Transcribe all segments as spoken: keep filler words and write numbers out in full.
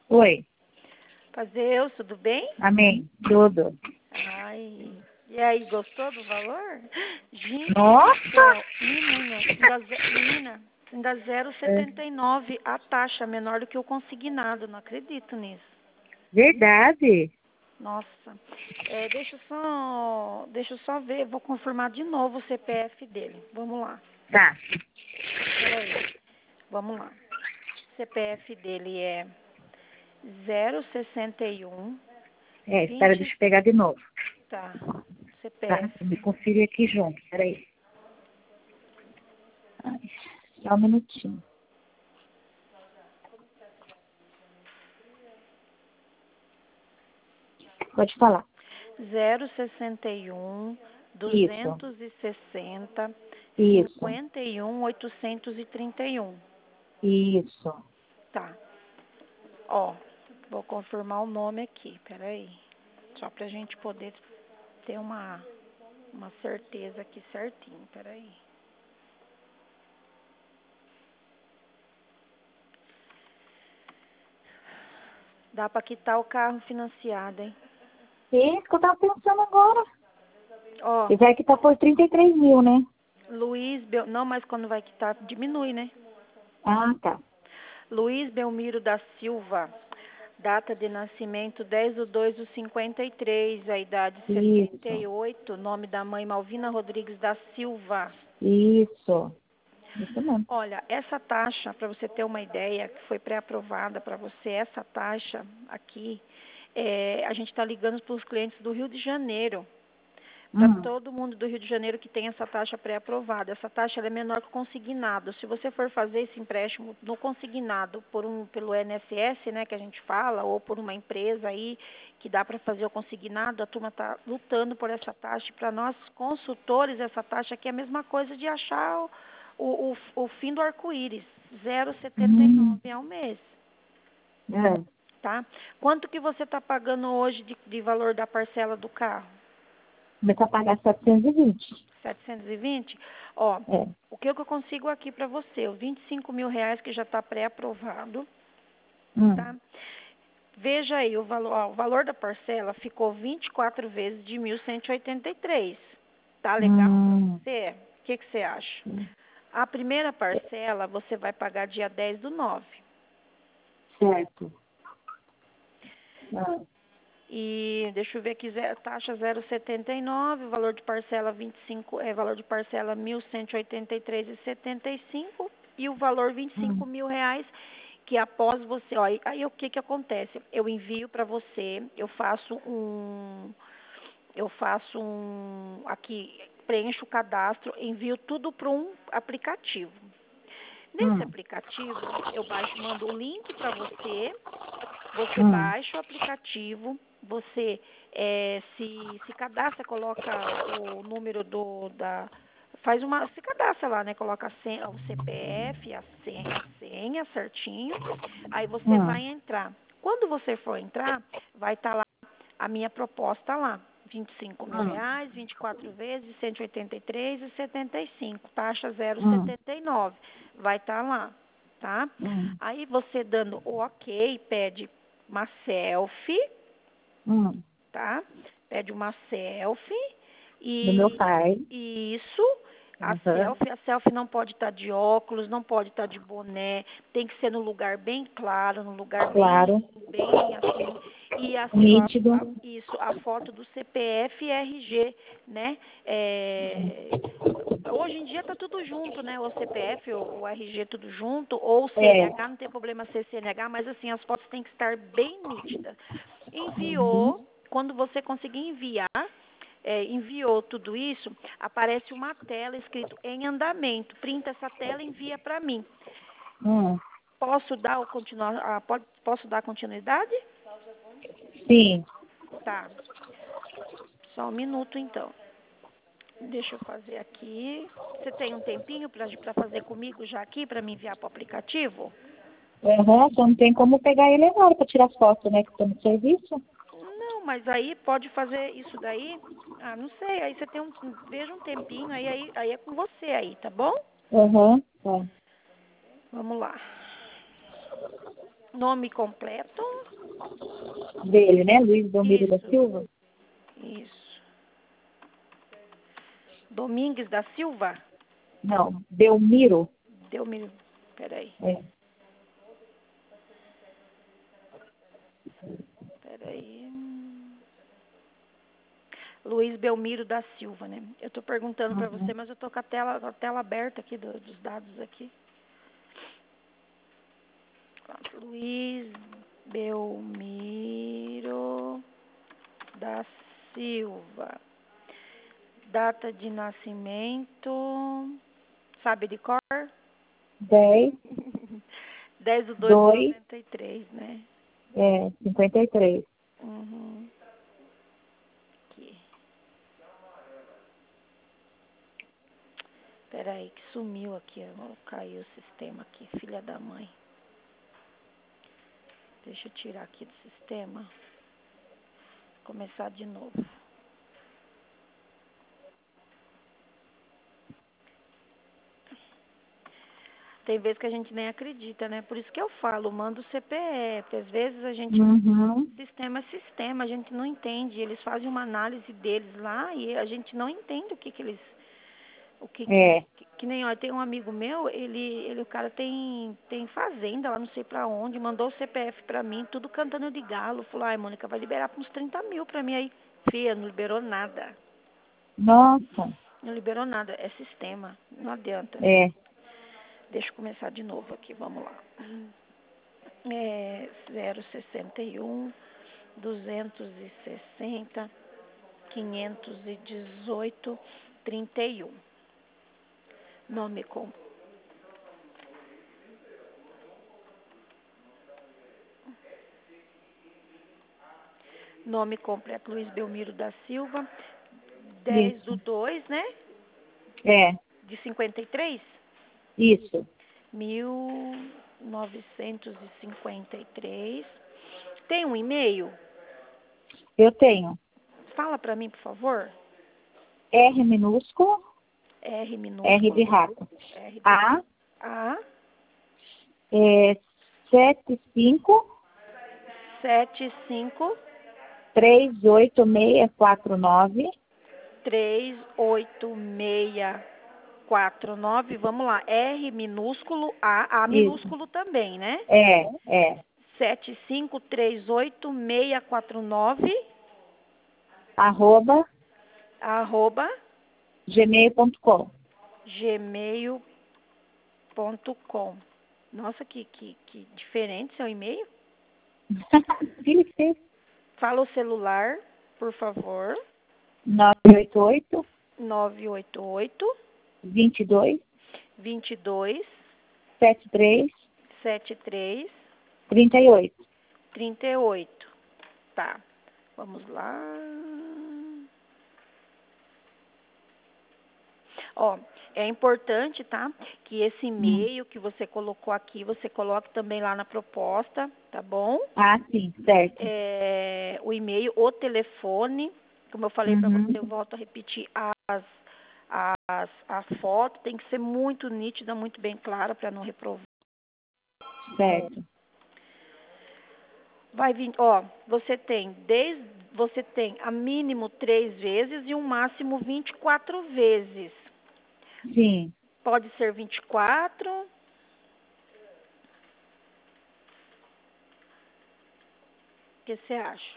Oi, Fazer, tudo bem? amém, tudo. Ai, e aí, gostou do valor? Gente do Nossa! céu, menina, ainda, ze- menina, ainda zero vírgula É setenta e nove a taxa, menor do que o consignado, não acredito nisso. verdade? Nossa, é, deixa eu só, deixa eu só ver, vou confirmar de novo o C P F dele. Vamos lá, Tá, peraí, vamos lá. O C P F dele é zero sessenta e um é, espera, deixa vinte, eu pegar de novo, tá, tá? Vou me C P F. conferir aqui junto, peraí. Ai, só um minutinho. Pode falar. zero sessenta e um Isso, duzentos e sessenta isso, cinquenta e um oitocentos e trinta e um. isso. Tá. Ó, vou confirmar o nome aqui, peraí. Só pra gente poder ter uma, uma certeza aqui certinho, peraí. Dá pra quitar o carro financiado, hein? Isso que eu tava pensando agora. Ó, E vai que tá por trinta e três mil, né? Luiz Bel... Não, mas quando vai quitar, diminui, né? Ah, tá. Luiz Belmiro da Silva, data de nascimento dez de dois de cinquenta e três, a idade setenta e Isso, oito, nome da mãe Malvina Rodrigues da Silva. isso. Isso mesmo. Olha, essa taxa, para você ter uma ideia, que foi pré-aprovada para você, essa taxa aqui, é, a gente está ligando para os clientes do Rio de Janeiro. Para Hum, todo mundo do Rio de Janeiro que tem essa taxa pré-aprovada. Essa taxa ela é menor que o consignado. Se você for fazer esse empréstimo no consignado por um, pelo I N S S, né, que a gente fala, ou por uma empresa aí que dá para fazer o consignado, a turma está lutando por essa taxa. Para nós consultores, essa taxa aqui é a mesma coisa de achar o, o, o, o fim do arco-íris, zero vírgula setenta e hum, nove ao mês. é. Tá? Quanto que você está pagando hoje de, de valor da parcela do carro? Começar a pagar setecentos e vinte. setecentos e vinte. Ó, É. o que eu consigo aqui para você? Os vinte e cinco mil reais que já está pré-aprovado, Hum, tá? Veja aí, o valor, ó, o valor da parcela ficou vinte e quatro vezes de mil cento e oitenta e três. Tá legal para hum, você? O que, que você acha? A primeira parcela você vai pagar dia dez do nove. certo. Ah, E deixa eu ver aqui, zero- taxa zero vírgula setenta e nove, valor de parcela vinte e cinco, é, valor de parcela mil cento e oitenta e três e setenta e cinco e o valor vinte e cinco hum, mil reais que após você, ó, aí aí o que que acontece? Eu envio para você, eu faço um, eu faço um, aqui, preencho o cadastro, envio tudo para um aplicativo. Nesse hum, aplicativo, eu baixo, mando o link para você, você hum, baixa o aplicativo, você eh, se, se cadastra, coloca o número do da faz uma se cadastra lá, né? Coloca a senha, o C P F, a senha, a senha certinho. Aí você vai hum, entrar. Quando você for entrar, vai estar lá a minha proposta lá. vinte e cinco mil hum, reais, vinte e quatro vezes, cento e oitenta e três e setenta e cinco, taxa zero vírgula hum, setenta e nove. Vai estar lá, tá? hum, Aí você dando o ok, pede uma selfie, hum. tá? Pede uma selfie Do meu e pai. isso, a Aham. selfie, a selfie não pode estar de óculos, não pode estar de boné, tem que ser no lugar bem claro, no lugar bem, Claro. bem assim, e assim, ó, Nítido. a- isso, a foto do C P F e R G, né? É, hoje em dia tá tudo junto, né? O C P F, o, o R G tudo junto, ou o É. C N H, não tem problema ser C N H, mas assim, as fotos têm que estar bem nítidas. Enviou, Uhum. quando você conseguir enviar, é, enviou tudo isso, aparece uma tela escrito em andamento. Printa essa tela e envia para mim. Hum. Posso dar o continuar, ah, pode- posso dar continuidade? Sim. Tá. Só um minuto então. Deixa eu fazer aqui. Você tem um tempinho para fazer comigo já aqui, para me enviar para o aplicativo? Aham, só não tem como pegar ele agora para tirar foto, né? Que estou no serviço. Não, mas aí pode fazer isso daí. Ah, não sei. Aí você tem um. Veja um tempinho, aí, aí, aí é com você aí, tá bom? Aham, tá. Vamos lá. Nome completo. Dele, né? Luiz Belmiro da Isso. Silva? Isso. Domingues da Silva? Não, Belmiro. Belmiro. Peraí. É. Peraí. Luiz Belmiro da Silva, né? Eu tô perguntando para você, Uhum. mas eu tô com a tela, a tela aberta aqui do, dos dados aqui. Luiz Belmiro da Silva. Data de nascimento. Sabe de cor? dez, dez de dois de dois, noventa e três, né? é, cinquenta e três. Uhum. Aqui. Peraí, que sumiu aqui. Ó, caiu o sistema aqui. Filha da mãe. Deixa eu tirar aqui do sistema. Começar de novo. Tem vezes que a gente nem acredita, né? Por isso que eu falo, manda o C P F. Às vezes a gente... Uhum. Sistema é sistema, a gente não entende. Eles fazem uma análise deles lá e a gente não entende o que que eles... O que, É. que, que nem, ó, tem um amigo meu, ele, ele o cara tem, tem fazenda lá, não sei pra onde, mandou o C P F pra mim, tudo cantando de galo. Falou, ai, Mônica, vai liberar pra uns trinta mil pra mim aí. Fia, não liberou nada. Nossa. Não liberou nada, é sistema, não adianta. É. Deixa eu começar de novo aqui, vamos lá. É zero sessenta e um, duzentos e sessenta, quinhentos e dezoito, trinta e um. Nome com Nome completo, Luiz Belmiro da Silva, dez do Isso. dois, né? É. De cinquenta e três? Isso. mil novecentos e cinquenta e três. Tem um e-mail? Eu tenho Fala pra mim, por favor. R minúsculo, R R de minúsculo, rato. R de A, A, é, sete cinco sete cinco três oito seis quatro nove. três oito seis quatro nove. Vamos lá. R minúsculo, A, A Isso. minúsculo também, né? É, é. sete cinco três oito seis quatro nove, Arroba arroba gmail ponto com. gmail ponto com. Nossa, que, que, que diferente seu e-mail. Sim, sim. Fala o celular, por favor. nove oito oito, nove oito oito, vinte e dois, vinte e dois, setenta e três, setenta e três, trinta e oito. trinta e oito. Tá. Vamos lá. Ó, é importante, tá? Que esse Hum. e-mail que você colocou aqui, você coloque também lá na proposta, tá bom? Ah, sim, certo. É, o e-mail, o telefone, como eu falei para Uhum. você, eu volto a repetir, as, as, a foto tem que ser muito nítida, muito bem clara para não reprovar. Certo. Vai vir, ó, você tem desde, você tem a mínimo três vezes e um máximo vinte e quatro vezes. Sim. Pode ser vinte e quatro. O que você acha?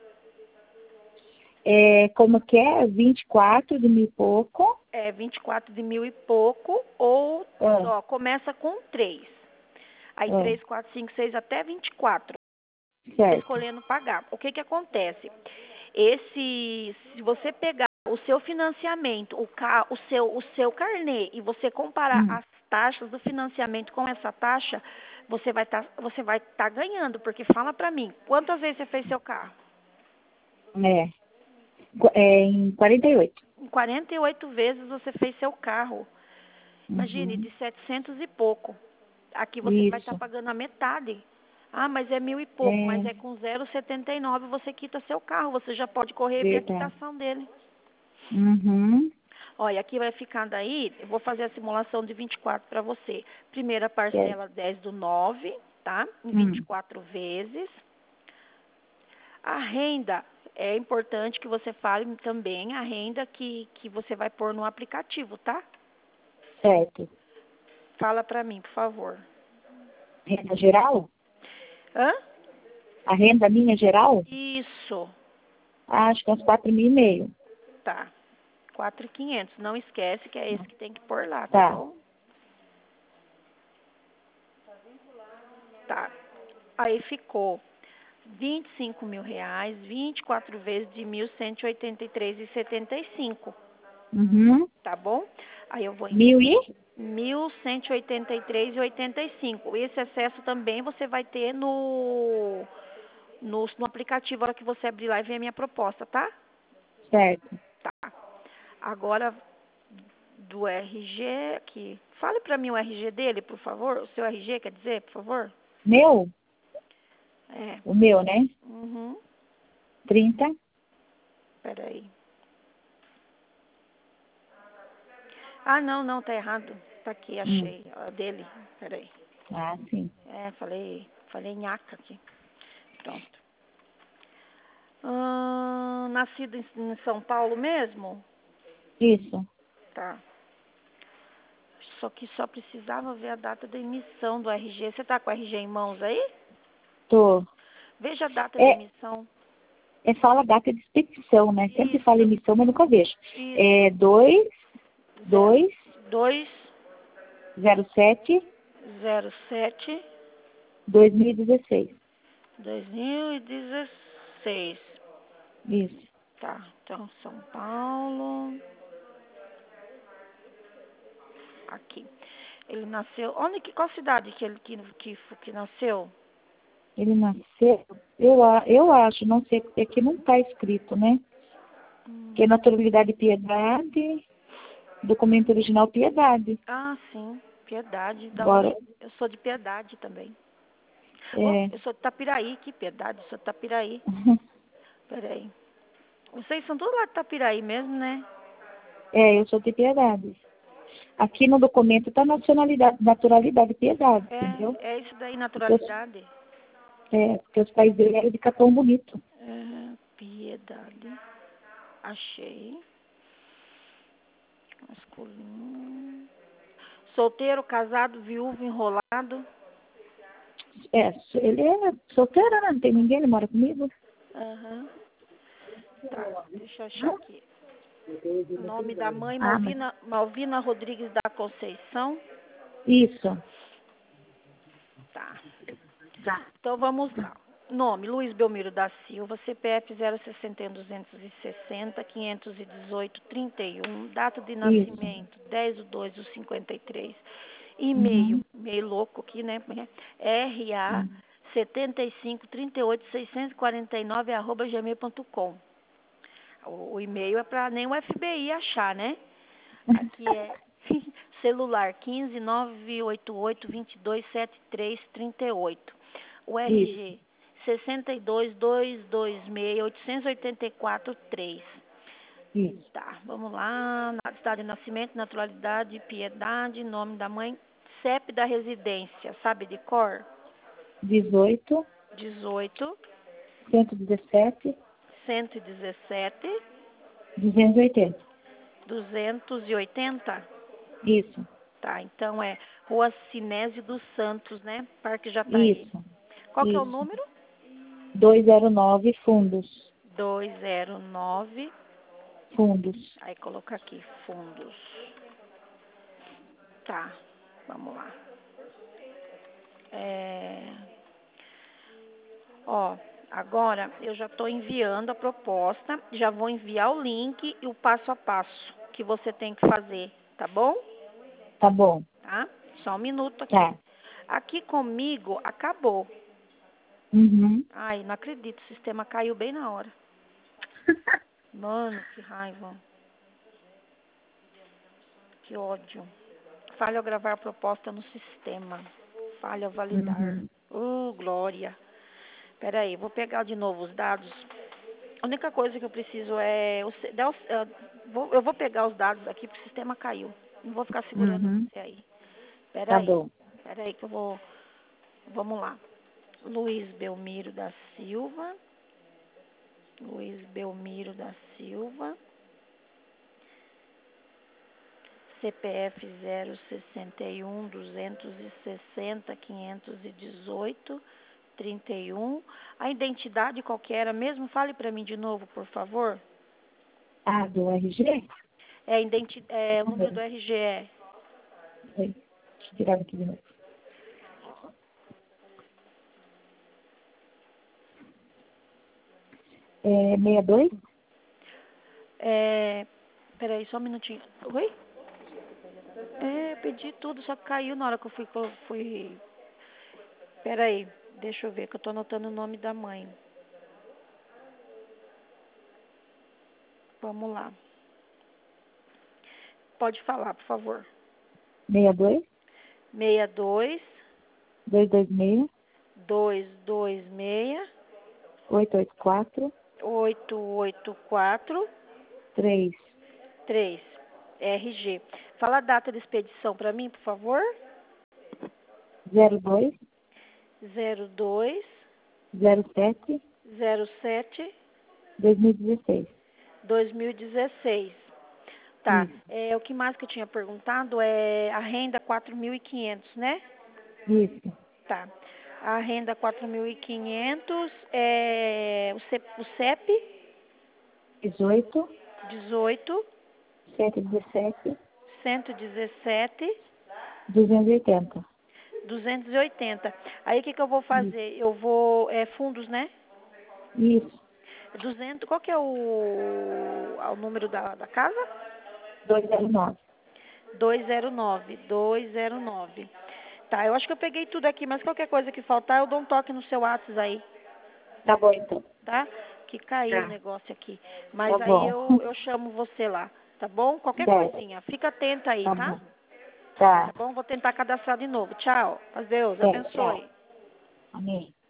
É, como que é? vinte e quatro de mil e pouco. É vinte e quatro de mil e pouco, ou, Ah, ó, começa com três. Aí ah, três, quatro, cinco, seis, até vinte e quatro. certo. Escolhendo pagar. O que que acontece? Esse, se você pegar o seu financiamento, o, ca, o, seu, o seu carnê, e você comparar Hum, as taxas do financiamento com essa taxa, você vai estar você vai tá ganhando, porque fala pra mim, quantas vezes você fez seu carro? é. Qu- é em quarenta e oito. Em quarenta e oito vezes você fez seu carro. Imagine, Uhum. de setecentos e pouco. Aqui você vai estar Isso. pagando a metade. Ah, mas é mil e pouco, É mas é com zero vírgula setenta e nove você quita seu carro. Você já pode correr e ver a verdade. quitação dele. Uhum. Olha, aqui vai ficar daí, eu vou fazer a simulação de vinte e quatro para você. Primeira Certo. parcela dez do nove, tá? Em vinte e Hum. quatro vezes. A renda, é importante que você fale também a renda que, que você vai pôr no aplicativo, tá? Certo. Fala pra mim, por favor. Renda geral? Hã? A renda minha geral? Isso. Acho que é uns quatro mil e meio. Tá. quatro mil e quinhentos. Não esquece que é esse que tem que pôr lá, tá, Tá. bom? Tá. Aí ficou vinte e cinco mil reais, vinte e quatro vezes de mil cento e oitenta e três e setenta e cinco, Uhum. tá bom? Aí eu vou em Mil e? mil cento e oitenta e três e oitenta e cinco. Esse excesso também você vai ter no, no, no aplicativo, a hora que você abrir lá e ver a minha proposta, tá? Certo. Tá. Agora, do R G aqui. Fale pra mim o R G dele, por favor. O seu R G, quer dizer, por favor? Meu? É. O meu, né? Uhum. Trinta. Peraí. Ah, não, não, tá errado. Tá aqui, Hum. achei. A dele. Peraí. Ah, sim. É, falei, falei nhaca aqui. Pronto. Ah, nascido em, em São Paulo mesmo? Isso. Tá. Só que só precisava ver a data da emissão do R G. Você tá com o R G em mãos aí? Tô. Veja a data da É, emissão. é fala data de expedição, né? Sempre fala Isso, emissão, mas nunca vejo. É isso. dois, Zero, dois, dois, zero sete, zero, sete, dois mil e dezesseis. dois mil e dezesseis. Isso. Tá, então São Paulo. Aqui. Ele nasceu. Onde que, qual cidade que ele que, que, que nasceu? Ele nasceu, eu, a- eu acho, não sei, é que não está escrito, né? Que é Hum. naturalidade e piedade, documento original piedade. Ah, sim. Piedade. Da onde? Agora, Eu sou de Piedade também. Oh, é, eu sou de Tapiraí. Que Piedade? Eu sou de Tapiraí. Peraí. Vocês são todos lá de Tapiraí mesmo, né? é, eu sou de piedade. Aqui no documento está nacionalidade, naturalidade e piedade, entendeu? É, é isso daí, Porque os, naturalidade. é, porque os pais dele eram de Capão Bonito. É, Piedade. Achei. Masculino. Solteiro, casado, viúvo, enrolado. É, ele é solteiro, né? Não tem ninguém, ele mora comigo. Aham. Tá, deixa eu achar aqui. Nome da mãe, Ah, mas Malvina, Malvina Rodrigues da Conceição. isso. Tá. Tá. Então vamos lá. Nome, Luiz Belmiro da Silva, C P F zero sessenta e um duzentos e sessenta, quinhentos e dezoito, trinta e um, data de Isso. nascimento dez de dois de cinquenta e três, e-mail, Uhum. meio louco aqui, né? R A Uhum. setenta e cinco, trinta e oito, seiscentos e quarenta e nove, arroba gmail ponto com. O, o e-mail é para nem o F B I achar, né? Aqui é celular quinze, nove oito oito, vinte e dois, setenta e três, trinta e oito. O Isso. R G sessenta e dois, duzentos e vinte e seis, oitocentos e oitenta e quatro, três. Isso. Tá, vamos lá. Estado de nascimento, naturalidade, piedade, nome da mãe, C E P da residência, sabe de cor? Dezoito, dezoito, cento e dezessete, cento e dezessete, duzentos e oitenta. duzentos e oitenta. Isso. Tá, então é Rua Sinésio dos Santos, né? Parque Jataí. Isso. Qual que é o Isso. número? duzentos e nove fundos. duzentos e nove. Fundos. Aí coloca aqui, fundos. Tá, vamos lá. É... Ó, agora eu já estou enviando a proposta, já vou enviar o link e o passo a passo que você tem que fazer, tá bom? Tá bom. Tá? Só um minuto aqui. Tá. Aqui comigo acabou. Uhum. Ai, não acredito, o sistema caiu bem na hora. Mano, que raiva. Que ódio. Falha ao gravar a proposta no sistema. Falha ao validar. Uhum. Uh, glória. Peraí, vou pegar de novo os dados. A única coisa que eu preciso é... o se- dar os- eh, vou- Eu vou pegar os dados aqui porque o sistema caiu. Não vou ficar segurando Uhum. você aí. Tá Peraí. bom. Peraí que eu vou... Vamos lá. Luiz Belmiro da Silva. Luiz Belmiro da Silva. C P F zero sessenta e um, duzentos e sessenta, quinhentos e dezoito, trinta e um. A identidade qual que era mesmo? Fale para mim de novo, por favor. Ah, do R G? É, a identi é, o número do R G é? Deixa eu tirar aqui de novo. É sessenta e dois? É, peraí, só um minutinho. Oi? É, pedi tudo, só que caiu na hora que eu fui... fui... Peraí, deixa eu ver, que eu tô anotando o nome da mãe. Vamos lá. Pode falar, por favor. sessenta e dois? sessenta e dois, duzentos e vinte e seis? duzentos e vinte e seis, oitocentos e oitenta e quatro? oitocentos e oitenta e quatro, três? três. R G. Fala a data de expedição para mim, por favor. zero dois? zero dois, zero sete? zero sete, dois mil e dezesseis? dois mil e dezesseis. Tá. Isso. É, o que mais que eu tinha perguntado é a renda quatro mil e quinhentos, né? Isso. Tá. A renda quatro mil e quinhentos, é, o, C, o C E P dezoito? dezoito, cento e dezessete? cento e dezessete, duzentos e oitenta? duzentos e oitenta. Aí o que, que eu vou Isso. fazer? Eu vou, é fundos, né? Isso. duzentos, qual que é o, o número da, da casa? duzentos e nove. duzentos e nove, duzentos e nove. Tá, eu acho que eu peguei tudo aqui, mas qualquer coisa que faltar, eu dou um toque no seu WhatsApp aí, Tá bom, então. tá? Que caiu o Tá. negócio aqui. Tá Mas aí bom. eu, eu chamo você lá, tá bom? Qualquer Certo. coisinha, fica atenta aí, Tá tá? bom. Tá. Tá bom? Vou tentar cadastrar de novo. Tchau. Deus É, tchau. abençoe. Amém.